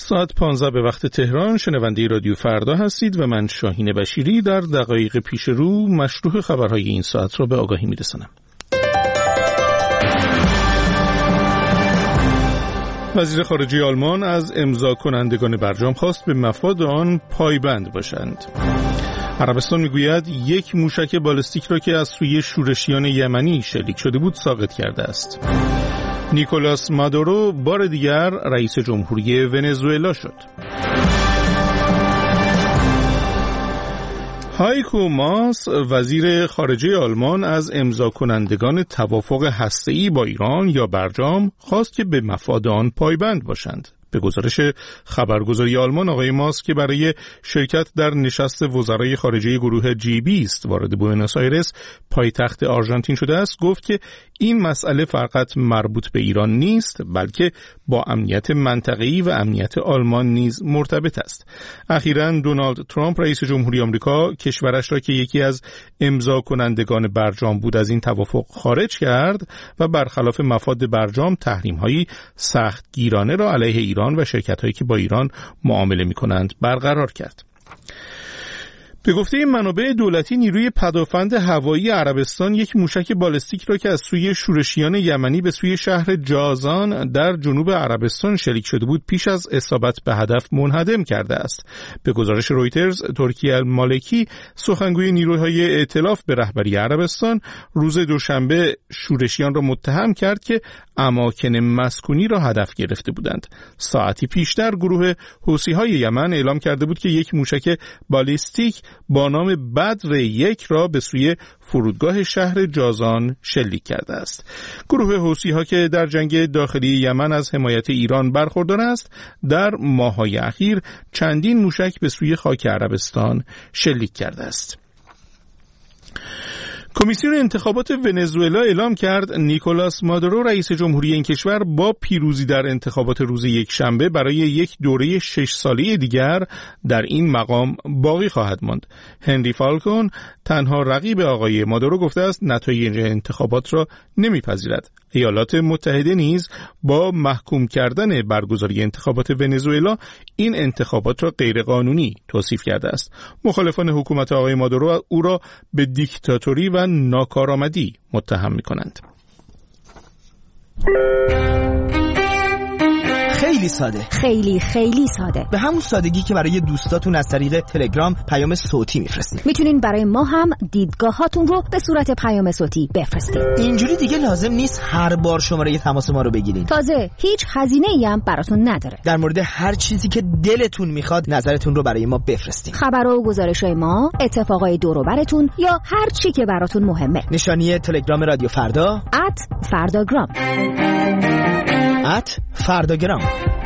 ساعت 15 به وقت تهران شنونده رادیو فردا هستید و من شاهین بشیری در دقایق پیش رو مشروح خبرهای این ساعت را به آگاهی می‌رسانم. وزیر خارجه آلمان از امضا کنندگان برجام خواست به مفاد آن پایبند باشند. عربستان میگوید یک موشک بالستیک را که از سوی شورشیان یمنی شلیک شده بود ساقط کرده است. نیکولاس مادورو بار دیگر رئیس جمهوری ونزوئلا شد. هایکو ماس وزیر خارجه آلمان از امضا کنندگان توافق هسته‌ای با ایران یا برجام خواست که به مفاد آن پایبند باشند. به گزارش خبرگزاری آلمان، آقای ماس که برای شرکت در نشست وزرای خارجه گروه G20 وارد بوئنوس آیرس پایتخت آرژانتین شده است، گفت که این مسئله فقط مربوط به ایران نیست بلکه با امنیت منطقه‌ای و امنیت آلمان نیز مرتبط است. اخیراً دونالد ترامپ رئیس جمهوری آمریکا کشورش را که یکی از امضا کنندگان برجام بود از این توافق خارج کرد و برخلاف مفاد برجام تحریم‌های سختگیرانه را علیه ایران و شرکت‌هایی که با ایران معامله می‌کنند برقرار کرد. به گفته منابع دولتی، نیروی پدافند هوایی عربستان یک موشک بالستیک را که از سوی شورشیان یمنی به سوی شهر جازان در جنوب عربستان شلیک شده بود پیش از اصابت به هدف منهدم کرده است. به گزارش رویترز، ترکی المالکی سخنگوی نیروهای ائتلاف به رهبری عربستان روز دوشنبه شورشیان را متهم کرد که اماکن مسکونی را هدف گرفته بودند. ساعتی پیشتر گروه حوثی‌های یمن اعلام کرده بود که یک موشک بالستیک با نام بدر یک را به سوی فرودگاه شهر جازان شلیک کرده است. گروه حوثی‌ها که در جنگ داخلی یمن از حمایت ایران برخوردار است، در ماه‌های اخیر چندین موشک به سوی خاک عربستان شلیک کرده است. کمیسیون انتخابات ونزوئلا اعلام کرد نیکولاس مادورو رئیس جمهوری این کشور با پیروزی در انتخابات روز یکشنبه برای یک دوره 6 ساله دیگر در این مقام باقی خواهد ماند. هنری فالکون تنها رقیب آقای مادورو گفته است نتایج انتخابات را نمیپذیرد. ایالات متحده نیز با محکوم کردن برگزاری انتخابات ونزوئلا این انتخابات را غیرقانونی توصیف کرده است. مخالفان حکومت آقای مادورو او را به دیکتاتوری و ناکارآمدی متهم می‌کنند. خیلی ساده، خیلی ساده، به همون سادگی که برای دوستاتون از طریق تلگرام پیام صوتی میفرستین. میتونین برای ما هم دیدگاهاتون رو به صورت پیام صوتی بفرستین. اینجوری دیگه لازم نیست هر بار شماره تماس ما رو بگیرین. تازه هیچ هزینه‌ای هم براتون نداره. در مورد هر چیزی که دلتون میخواد نظرتون رو برای ما بفرستین. خبرها و گزارش‌های ما، اتفاقای دور و براتون یا هر چی که براتون مهمه. نشانی تلگرام رادیو فردا @فرداگرام @فرداگرام.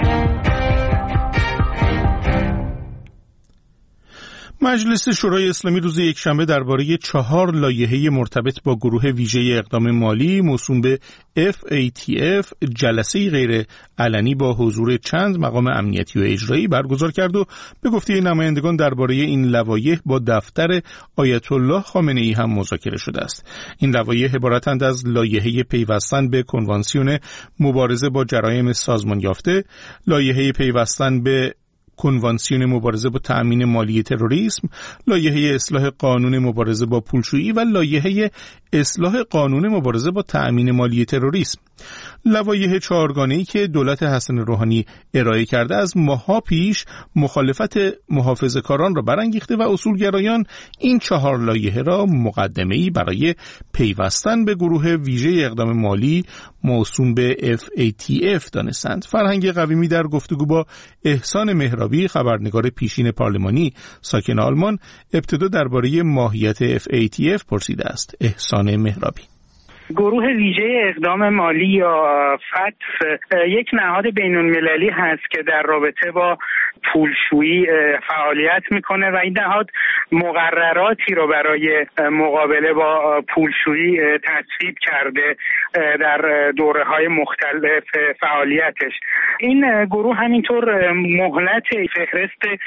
مجلس شورای اسلامی روز یکشنبه درباره 4 لایحه مرتبط با گروه ویژه اقدام مالی موسوم به FATF جلسه غیر علنی با حضور چند مقام امنیتی و اجرایی برگزار کرد و به گفته نمایندگان درباره این لوایح با دفتر آیت الله خامنه‌ای هم مذاکره شده است. این لوایح عبارتند از لایحه پیوستن به کنوانسیون مبارزه با جرایم سازمان یافته، لایحه پیوستن به کنوانسیون مبارزه با تأمین مالی تروریسم، لایحه اصلاح قانون مبارزه با پولشویی و لایحه اصلاح قانون مبارزه با تأمین مالی تروریسم. لوایح 4گانه‌ای که دولت حسن روحانی ارائه کرده از ماه‌ها پیش مخالفت محافظه‌کاران را برانگیخته و اصولگرایان این 4 لایحه را مقدمه‌ای برای پیوستن به گروه ویژه اقدام مالی موسوم به FATF دانستند. فرهنگ قویمی در گفتگو با احسان مهرابی، خبرنگار پیشین پارلمانی ساکن آلمان، ابتدا درباره ماهیت FATF پرسیده است. احسان مهرابی: گروه ویژه اقدام مالی یا فتف یک نهاد بین‌المللی هست که در رابطه با پولشویی فعالیت میکنه و این نهاد مقرراتی رو برای مقابله با پولشویی تصویب کرده در دوره‌های مختلف فعالیتش. این گروه همینطور مهلت فهرست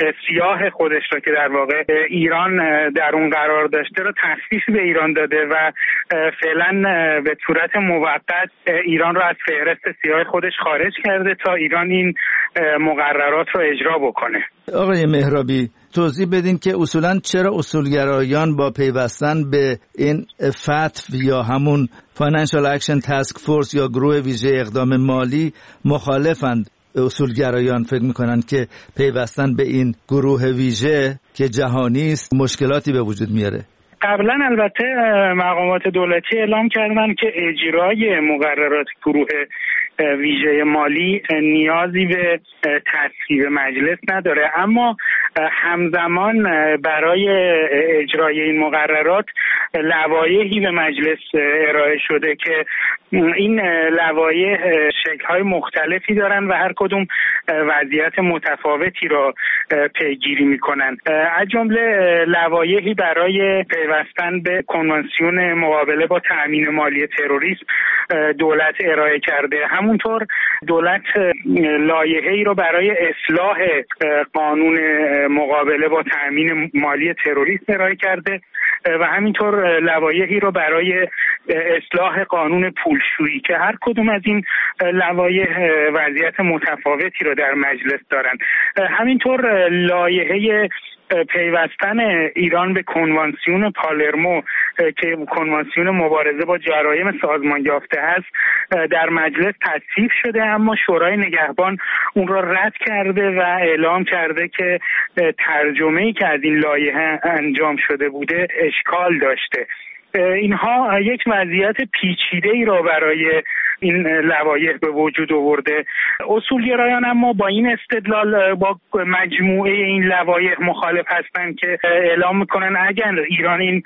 سیاه خودش را که در واقع ایران در اون قرار داشته را تخفیف به ایران داده و فعلا به صورت موقت ایران را از فهرست سیاه خودش خارج کرده تا ایران این مقررات را اجرا بکنه. آقای مهرابی توضیح بدین که اصولاً چرا اصولگرایان با پیوستن به این فتف یا همون Financial Action Task Force یا گروه ویژه اقدام مالی مخالفند؟ اصولگرایان فکر میکنن که پیوستن به این گروه ویژه که جهانی است مشکلاتی به وجود میاره. قبلا البته مقامات دولتی اعلام کردن که اجرای مقررات گروه ویژه مالی نیازی به تصویب مجلس نداره، اما همزمان برای اجرای این مقررات لوایحی به مجلس ارائه شده که این لوایح شکل‌های مختلفی دارن و هر کدوم وضعیت متفاوتی را پیگیری میکنن. از جمله لوایحی برای پیوستن به کنوانسیون مقابله با تأمین مالی تروریسم دولت ارائه کرده. همونطور دولت لایحه‌ای را برای اصلاح قانون مقابله با تأمین مالی تروریسم ارائه کرده و همینطور لوایحی را برای اصلاح قانون پولشویی که هر کدوم از این لوایح وضعیت متفاوتی را در مجلس دارند. همینطور لایحه پیوستن ایران به کنوانسیون پالرمو که کنوانسیون مبارزه با جرایم سازمان یافته است در مجلس تصویب شده، اما شورای نگهبان اون را رد کرده و اعلام کرده که ترجمه‌ای که از این لایحه انجام شده بوده اشکال داشته. اینها یک وضعیت پیچیده‌ای را برای این لوایح به وجود آورده. اصولگرایان اما با این استدلال با مجموعه این لوایح مخالف هستند که اعلام میکنن اگر ایران این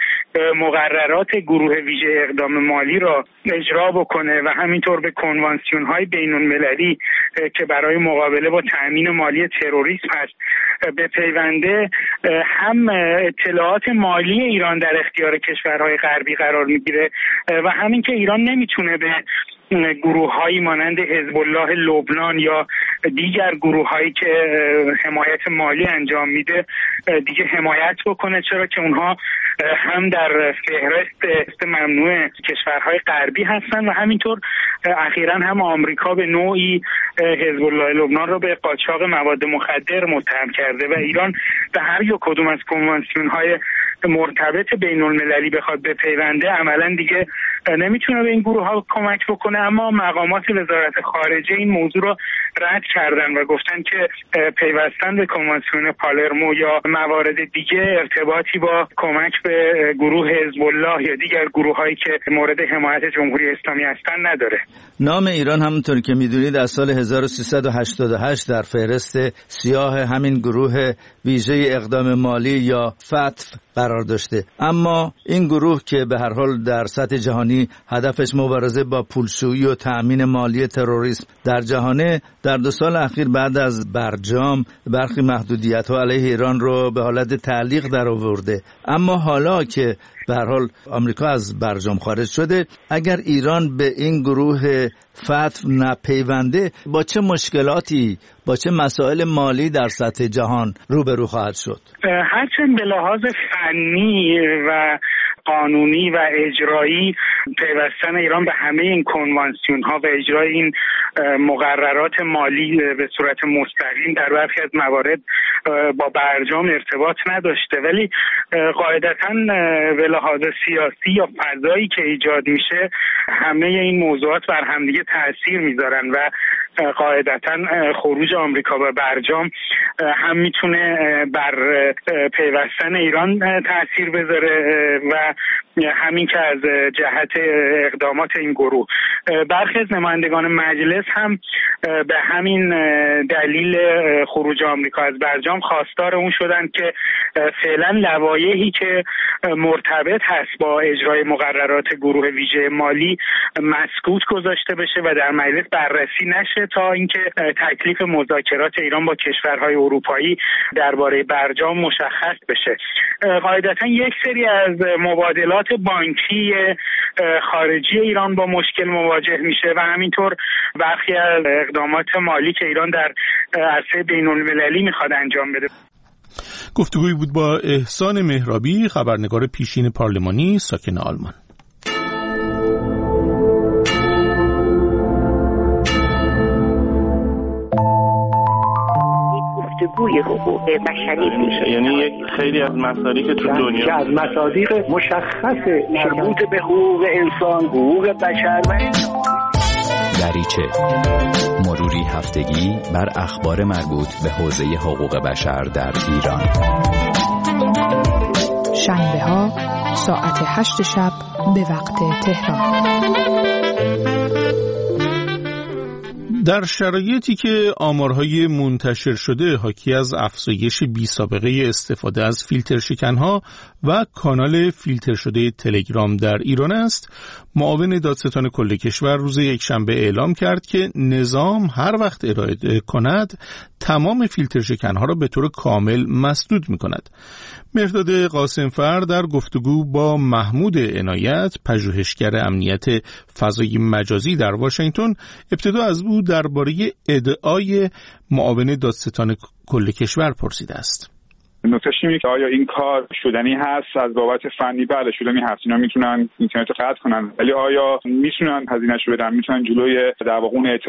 مقررات گروه ویژه اقدام مالی را اجرا بکنه و همینطور به کنوانسیون‌های بین‌المللی که برای مقابله با تأمین مالی تروریسم هست به پیونده، هم اطلاعات مالی ایران در اختیار کشورهای غربی قرار میگیره و همین که ایران نمیتونه به گروه‌هایی مانند حزب الله لبنان یا دیگر گروه‌هایی که حمایت مالی انجام میده دیگه حمایت بکنه، چرا که اونها هم در فهرست ممنوع کشورهای غربی هستن و همینطور اخیراً هم آمریکا به نوعی حزب الله لبنان رو به قاچاق مواد مخدر متهم کرده و ایران به هر یک کدوم از کنوانسیون‌های مرتبط بین‌المللی بخواد به پیونده عملاً دیگه نمیتونه به این گروه‌ها کمک بکنه. اما مقامات وزارت خارجه این موضوع رو رد کردن و گفتن که پیوستن به کنوانسیون پالرمو یا موارد دیگه ارتباطی با کمک به گروه حزب الله یا دیگر گروه‌هایی که مورد حمایت جمهوری اسلامی هستن نداره. نام ایران همونطور که میدونید از سال 1388 در فهرست سیاه همین گروه ویژه اقدام مالی یا فتف قرار داشته، اما این گروه که به هر حال در سطح جهانی هدفش مبارزه با پولشویی و تأمین مالی تروریسم در جهانه، در 2 سال اخیر بعد از برجام برخی محدودیت‌ها علیه ایران رو به حالت تعلیق در آورده. اما حالا که به هر حال آمریکا از برجام خارج شده، اگر ایران به این گروه فتف نپیونده با چه مشکلاتی، با چه مسائل مالی در سطح جهان روبرو خواهد شد؟ هرچند به لحاظ فنی و قانونی و اجرایی پیوستن ایران به همه این کنوانسیون ها و اجرای این مقررات مالی به صورت مستقیم در برخی از موارد با برجام ارتباط نداشته، ولی قاعدتاً به لحاظ سیاسی یا فضایی که ایجاد میشه همه این موضوعات بر همدیگه تأثیر میذارن و قاعدتاً خروج آمریکا به برجام هم میتونه بر پیوستن ایران تأثیر بذاره و همین که از جهت اقدامات این گروه برخی از نمایندگان مجلس هم به همین دلیل خروج آمریکا از برجام خواستار اون شدن که فعلا لوایحی که مرتبط هست با اجرای مقررات گروه ویژه مالی مسکوت گذاشته بشه و در مجلس بررسی نشه تا اینکه تکلیف مذاکرات ایران با کشورهای اروپایی درباره برجام مشخص بشه. قاعدتا یک سری از مبادلات بانکی خارجی ایران با مشکل مواجه میشه و همینطور برخی از اقدامات مالی که ایران در عرصه بین‌المللی میخواد انجام بده. گفتگویی بود با احسان مهرابی، خبرنگار پیشین پارلمانی ساکن آلمان. گفتگوی حقوق بشری میشه، یعنی یک خیلی از مصادیق تو دنیا که از مصادیق مشخص مربوط به حقوق انسان، حقوق بشر و دریچه مروری هفتگی بر اخبار مربوط به حوزه حقوق بشر در ایران. شنبه ها ساعت 8 شب به وقت تهران. در شرایطی که آمارهای منتشر شده حاکی از افزایش بی‌سابقه استفاده از فیلتر شکنها و کانال فیلتر شده تلگرام در ایران است، معاون دادستان کل کشور روز یکشنبه اعلام کرد که نظام هر وقت ارائه کند تمام فیلتر شکنها را به طور کامل مسدود می‌کند. مهرداد قاسمفر در گفتگو با محمود عنایت، پژوهشگر امنیت فضای مجازی در واشنگتن، ابتدا از او درباره ادعای معاون دادستان کل کشور پرسیده است. نکتهش اینه که آیا این کار شدنی هست از بابت فنی؟ بله شدنی هست، اینا میتونن اینترنت رو قطع کنن، ولی آیا میتونن هزینه‌اش رو بدن؟ میتونن جلوی در واقع اون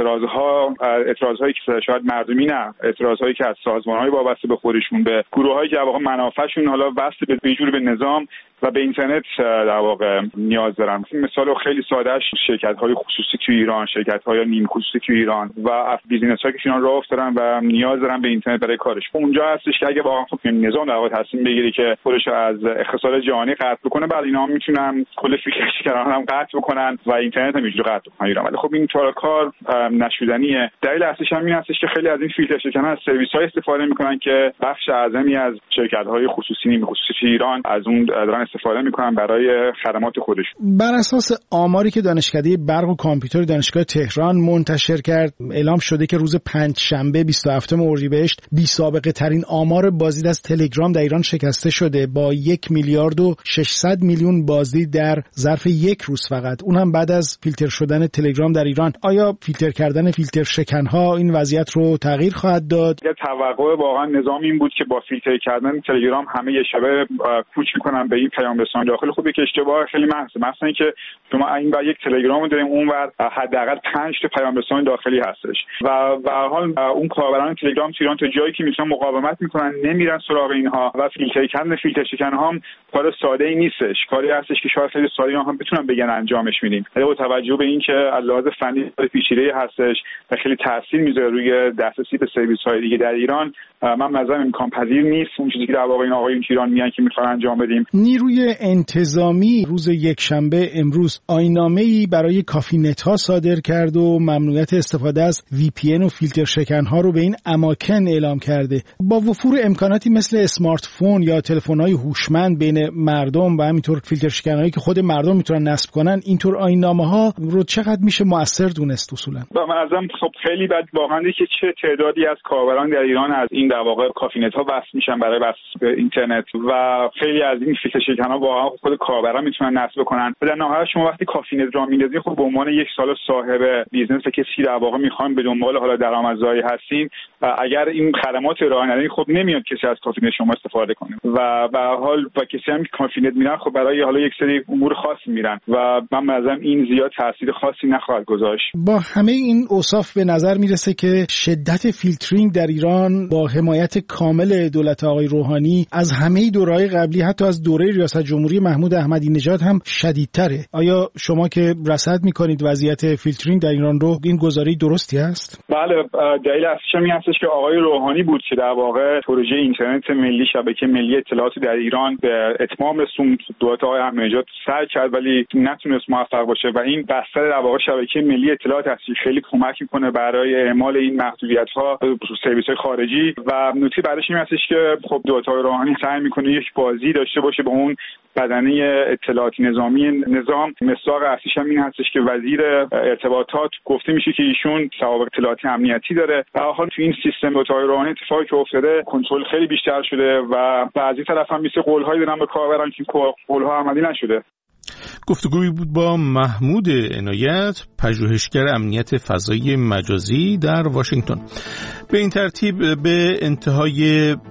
اعتراضهایی که شاید مردمی، نه اعتراضهایی که از سازمان‌های وابسته به خودشون، به گروه‌هایی که در واقع منافعشون حالا وصل به جور به نظام و به اینترنت در واقع نیاز دارن. مثال خیلی سادهش شرکت‌های خصوصی تو ایران، شرکت‌های نیم خصوصی تو ایران و بیزینس‌هایی که ایران راه افتادن و نیاز دارن به اینترنت برای کارش. اونجا هستش که اگه واقعا نظام در واقع تصمیم بگیره که خودش از اقتصاد جهانی قطع بکنه، بعد اینا هم میتونن کل فیلتر شکن‌ها هم قطع بکنن و اینترنت هم اینجوری قطع بکنن ایران. ولی خب این کار نشدنیه. دلیل اصلیش هم این هستش که خیلی از این فیلتر شکن‌ها از سرویس‌های استفاده می‌کنن که بخش اعظمی از شرکت‌های خصوصی نیم خصوصی ایران از اون دارن استفاده می‌کنن برای خدمات خودشون. بر اساس آماری که دانشکده برق و کامپیوتر دانشگاه تهران منتشر کرد، اعلام شده که روز پنجشنبه 27 اردیبهشت بی‌سابقه ترین آمار بازدید از تلگرام در ایران شکسته شده با 1 میلیارد و 600 میلیون بازدید در ظرف یک روز فقط، اون هم بعد از فیلتر شدن تلگرام در ایران. آیا فیلتر کردن فیلتر شکن‌ها این وضعیت رو تغییر خواهد داد؟ یه توقع واقعا نظام این بود که با فیلتر کردن تلگرام همه یه شبه کوچ می‌کنن به این پیام رسان داخل. خب یک اشتباه خیلی محض، مثلا اینکه شما این بر یک تلگرام داریم، اونور حداقل 5 تا پیام رسان داخلی هستش و به هر حال اون کاربران تلگرام تو ایران تا جایی که میتونن مقاومت میکنن، نمیرن سراغ اینها و فیلتر کردن فیلتر شکن هم کار ساده ای نیستش، کاری هستش که شاید خیلی ساده هم بتونن بگن انجامش میدیم، ولی با توجه به اینکه علاوه بر فنی پیچیده هستش و خیلی تاثیر میذاره روی دسترسی به سرویس های دیگه در ایران، من نظرم امکان پذیر نیست اون چیزی که در واقع این آقایون ایران میگن که میخوان انجام بدیم. نیروی انتظامی روز یکشنبه امروز آیین‌نامه‌ای برای کافی نت ها صادر کرد و ممنوعیت استفاده از VPN و فیلتر شکن ها رو به این اماکن اعلام کرده. با وفور امکاناتی مثل اسمارت فون یا تلفن‌های هوشمند بین مردم و همینطور فیلتر شکن‌هایی که خود مردم میتونن نصب کنن، اینطور آیین‌نامه‌ها رو چقدر میشه مؤثر دونست اصولا؟ من ازم خب خیلی بد واقعا که چه تعدادی از کاربران در ایران از این در واقع کافی نت ها وصل میشن برای وصل به اینترنت و خیلی از این فیلتر شکن‌ها واقعا خود کاربران میتونن نصب کنن. در نهایت شما وقتی کافی نت را میندازین، خب به عنوان یک سال صاحب بیزنس و کسی در واقع میخوان به دنبال حالا درآمدزایی هستین، اگر این خدمات ارائه ندین خب نمیاد کسی از کافی نت شما استفاده کنه و به هر حال با کسی هم که کافی نت میرن خب برای حالا یک سری امور خاصی میرن و من مثلا این زیاد تاثیر خاصی نخواهد گذاشت. با همه این اوصاف به نظر میرسه که شدت فیلترینگ در ایران با حمایت کامل دولت آقای روحانی از همه دوره‌های قبلی، حتی از دوره ریاست جمهوری محمود احمدی نژاد هم شدیدتره. آیا شما که رصد میکنید وضعیت فیلترینگ در ایران رو، این گزاره‌ای درستی است؟ بله، دلیل اصلیش این هستش که آقای روحانی بود که در واقع پروژه اینترنت ملی، شبکه ملی اطلاعات در ایران به اتمام رسوند. دولت آقای احمدی نژاد سعی کرد ولی نتونست موفق باشه و این بستر در واقع شبکه ملی اطلاعات هستی خیلی کمک میکنه برای اعمال این محدودیت‌ها سرویس‌های خارجی و نکته بعدش این هستش که خب دولت آقای روحانی سعی میکنه یک بازی داشته باشه به اون بدنه اطلاعاتی نظامی نظام. مصداق اصلیش هم این هستش که وزیر ارتباطات گفته میشه که ایشون سوابق اطلاعاتی امنیتی داره و حال تو این سیستم دولت آقای روحانی اتفاقی که افتاده کنترل خیلی بیشتر شده و بعضی طرف هم مثل قول‌هایی دادن به کاربران که قول‌ها عملی نشده. گفتگویی بود با محمود عنایت، پژوهشگر امنیت فضای مجازی در واشنگتن. به این ترتیب به انتهای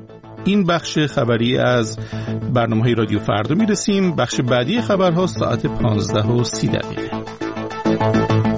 این بخش خبری از برنامه‌های رادیو فردا میرسیم. بخش بعدی خبرها ساعت 15:30.